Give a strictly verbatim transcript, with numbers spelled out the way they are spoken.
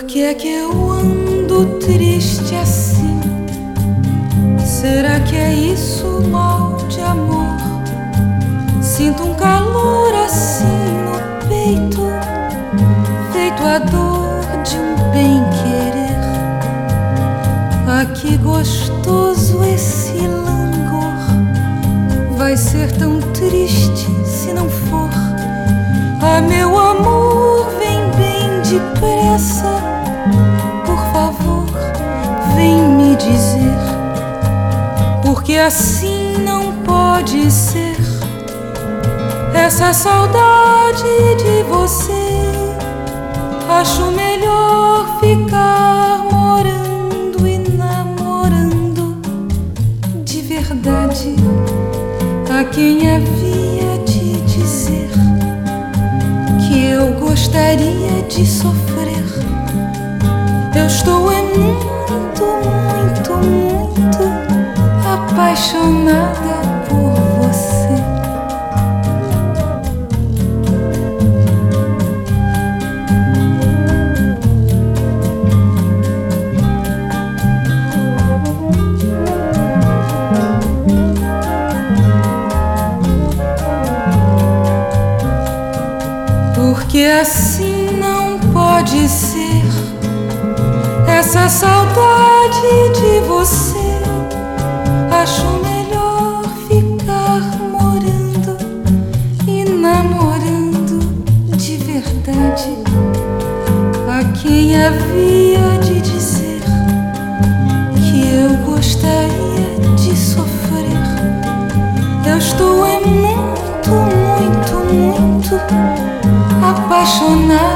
que é que eu ando triste assim? Será que é isso mal de amor? Sinto um calor assim no peito, feito a dor de um bem-querer. Ah, que gostoso esse langor. Vai ser tão triste se não for. Ah, meu amor, vem bem depressa. Por favor, vem me dizer, porque assim não pode ser. Essa saudade de você, acho melhor ficar morando e namorando de verdade. A quem havia de dizer que eu gostaria de sofrer? Eu estou é muito, muito, muito apaixonada por você. Porque assim não pode ser. Essa saudade de você, acho melhor ficar morando e namorando de verdade. A quem havia de dizer que eu gostaria de sofrer? Eu estou é muito, muito, muito apaixonada